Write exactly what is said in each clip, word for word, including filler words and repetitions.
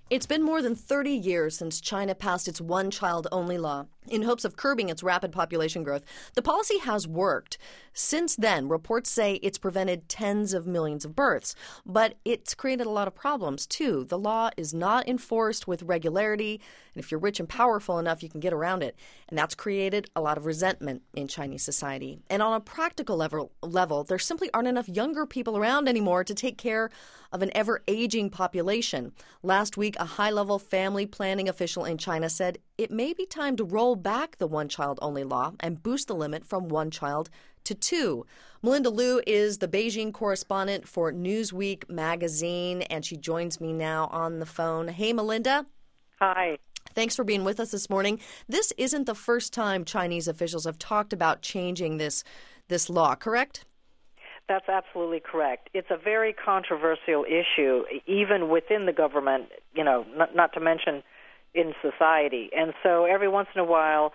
It's been more than thirty years since China passed its one-child-only law in hopes of curbing its rapid population growth. The policy has worked. Since then, reports say it's prevented tens of millions of births. But it's created a lot of problems, too. The law is not enforced with regularity, and if you're rich and powerful enough, you can get around it. And that's created a lot of resentment in Chinese society. And on a practical level, level there simply aren't enough younger people around anymore to take care of an ever-aging population. Last week, a high-level family planning official in China said it may be time to roll back the one-child-only law and boost the limit from one child to two. Melinda Liu is the Beijing correspondent for Newsweek magazine, and she joins me now on the phone. Hey, Melinda. Hi. Thanks for being with us this morning. This isn't the first time Chinese officials have talked about changing this this law, correct? That's absolutely correct. It's a very controversial issue, even within the government, you know, not, not to mention in society. And so every once in a while,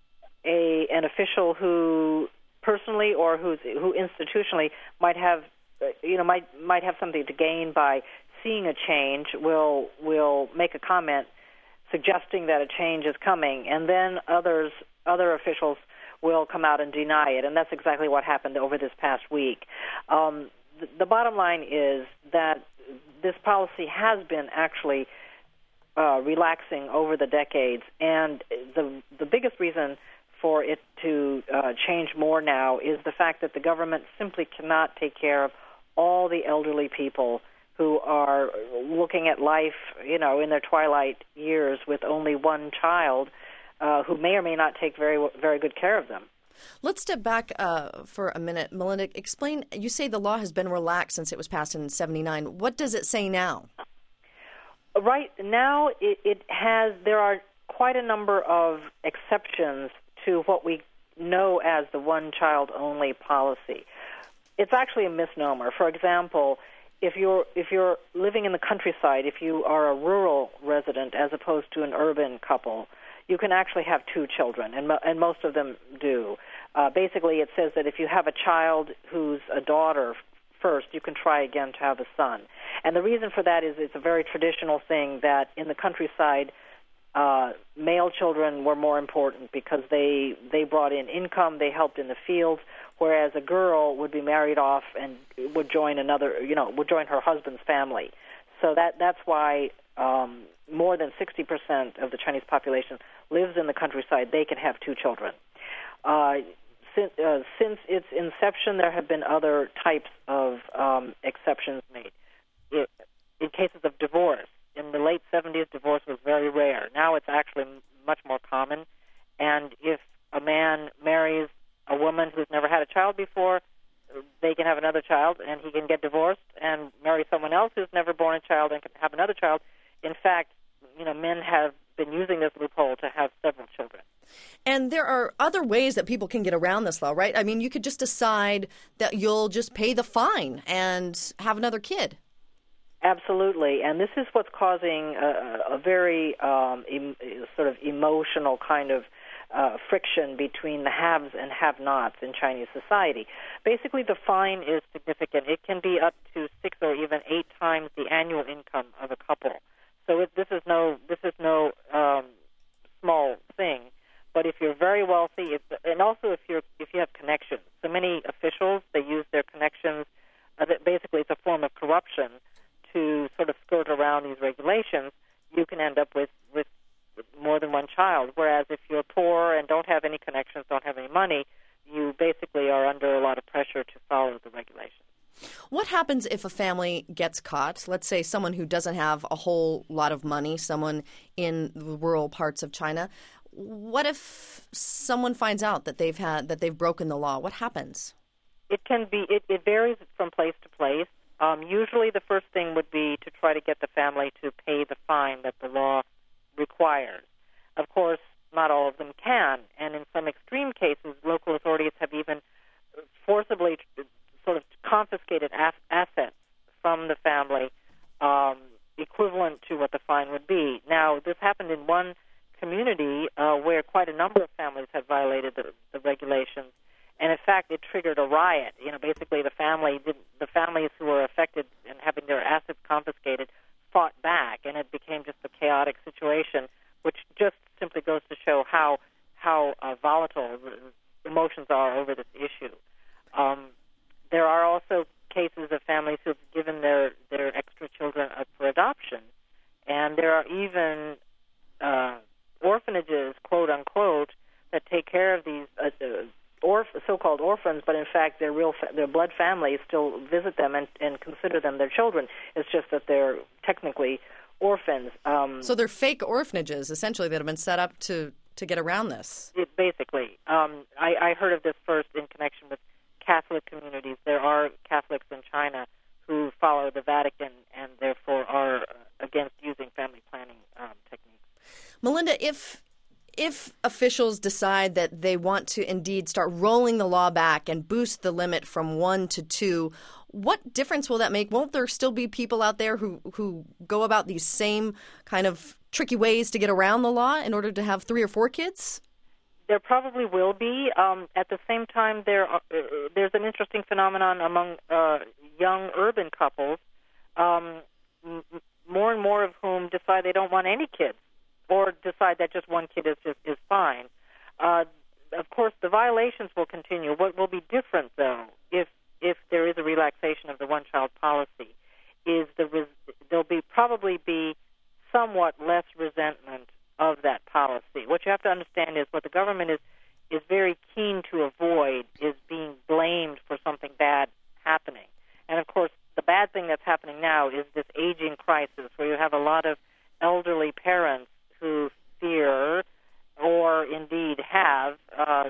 a an official who personally or who's, who institutionally might have, you know, might might have something to gain by seeing a change will will make a comment suggesting that a change is coming, and then others other officials will come out and deny it, and that's exactly what happened over this past week. Um, the, the bottom line is that this policy has been actually uh, relaxing over the decades, and the the biggest reason for it to uh, change more now is the fact that the government simply cannot take care of all the elderly people who are looking at life, you know, in their twilight years with only one child, Uh, who may or may not take very very good care of them. Let's step back uh, for a minute. Melinda, explain, you say the law has been relaxed since it was passed in seventy-nine. What does it say now? Right now, it, it has, there are quite a number of exceptions to what we know as the one-child-only policy. It's actually a misnomer. For example, if you're if you're living in the countryside, if you are a rural resident as opposed to an urban couple, you can actually have two children, and, mo- and most of them do. Uh, basically, it says that if you have a child who's a daughter first, you can try again to have a son. And the reason for that is it's a very traditional thing that in the countryside, uh, male children were more important because they they brought in income, they helped in the fields, whereas a girl would be married off and would join another, you know, would join her husband's family. So that that's why um, more than sixty percent of the Chinese population lives in the countryside. They can have two children. Uh, since, uh, since its inception, there have been other types of um, exceptions made. It, in cases of divorce, in the late seventies, divorce was very rare. Now it's actually much more common. And if a man marries a woman who's never had a child before, they can have another child, and he can get divorced and marry someone else who's never born a child and can have another child. In fact, you know, men have been using this loophole to have several children. And there are other ways that people can get around this law, right? I mean, you could just decide that you'll just pay the fine and have another kid. Absolutely, and this is what's causing a, a very um, em, sort of emotional kind of uh, friction between the haves and have-nots in Chinese society. Basically, the fine is significant. It can be up to six or even eight times the annual income of a couple. So it, this is no this is no um, small thing. But if you're very wealthy, it's, and also if you're if you have connections, so many officials, they use their connections. Uh, that basically, it's a form of corruption to sort of skirt around these regulations. You can end up with, with more than one child. Whereas if you're poor and don't have any connections, don't have any money, you basically are under a lot of pressure to follow the regulations. What happens if a family gets caught? Let's say someone who doesn't have a whole lot of money, someone in the rural parts of China. What if someone finds out that they've had that they've broken the law? What happens? It can be. It, it varies from place to place. Um, usually, the first thing would be to try to get the family to pay the fine that the law requires. Of course, not all of them can, and in some extreme cases, local authorities have even forcibly sort of confiscated as- assets from the family, um, equivalent to what the fine would be. Now, this happened in one community uh, where quite a number of families had violated the, the regulations, and in fact, it triggered a riot. You know, basically, the family, did, the families who were affected and having their assets confiscated, fought back, and it became just a chaotic situation, which just simply goes to show how how uh, volatile emotions are over this issue. Um, there are also cases of families who have given their, their extra children up for adoption, and there are even uh, orphanages, quote unquote, that take care of these uh, orf- so-called orphans, but in fact their real fa- their blood families still visit them and, and consider them their children. It's just that they're technically orphans. Um, so they're fake orphanages, essentially, that have been set up to, to get around this. It, basically. Um, I, I heard of this first in connection with Catholic communities. There are Catholics in China who follow the Vatican and therefore are against using family planning um, techniques. Melinda, if if officials decide that they want to indeed start rolling the law back and boost the limit from one to two, what difference will that make? Won't there still be people out there who, who go about these same kind of tricky ways to get around the law in order to have three or four kids? There probably will be. Um, at the same time, there are, uh, there's an interesting phenomenon among uh, young urban couples, um, m- more and more of whom decide they don't want any kids, or decide that just one kid is just is fine. Uh, of course, the violations will continue. What will be different, though, if if there is a relaxation of the one-child policy, is the res- there'll be probably be somewhat less resentment of that policy. What you have to understand is what the government is is very keen to avoid is being blamed for something bad happening. And of course, the bad thing that's happening now is this aging crisis, where you have a lot of elderly parents who fear or indeed have uh,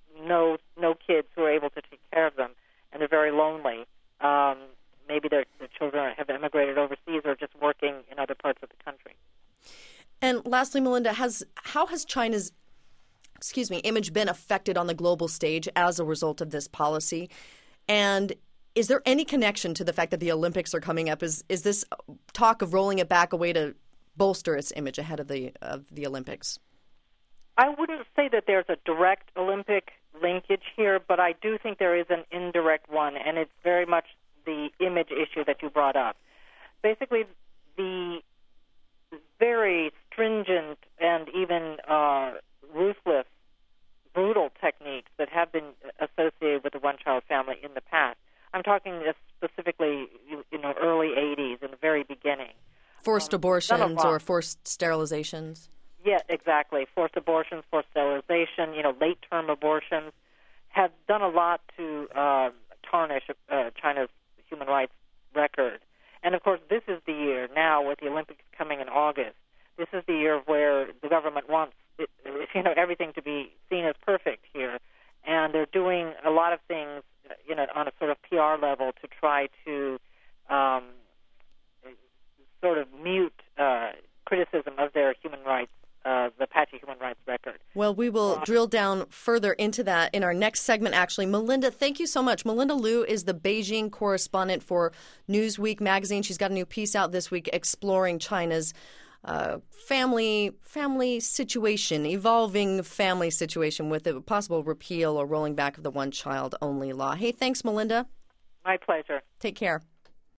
no no kids who are able to take care of them, and they're very lonely. Um, maybe their, their children have emigrated overseas or just working in other parts of the country. And lastly, Melinda, has how has China's excuse me image been affected on the global stage as a result of this policy? And is there any connection to the fact that the Olympics are coming up? Is is this talk of rolling it back a way to bolster its image ahead of the of the Olympics? I wouldn't say that there's a direct Olympic linkage here, but I do think there is an indirect one, and it's very much the image issue that you brought up. Basically, the very stringent and even uh, ruthless, brutal techniques that have been associated with the one-child family in the past. I'm talking specifically, you know, early eighties, in the very beginning. Forced um, abortions or forced sterilizations? Yeah, exactly. Forced abortions, forced sterilization, you know, late-term abortions have done a lot to uh, tarnish uh, China's human rights record. And, of course, this is the year now with the Olympics coming in August. This is the year where the government wants it, you know, everything to be seen as perfect here. And they're doing a lot of things, you know, on a sort of P R level to try to um, sort of mute uh, criticism of their human rights, uh, the patchy human rights record. Well, we will uh, drill down further into that in our next segment, actually. Melinda, thank you so much. Melinda Liu is the Beijing correspondent for Newsweek magazine. She's got a new piece out this week exploring China's uh, family family situation, evolving family situation with a possible repeal or rolling back of the one-child-only law. Hey, thanks, Melinda. My pleasure. Take care.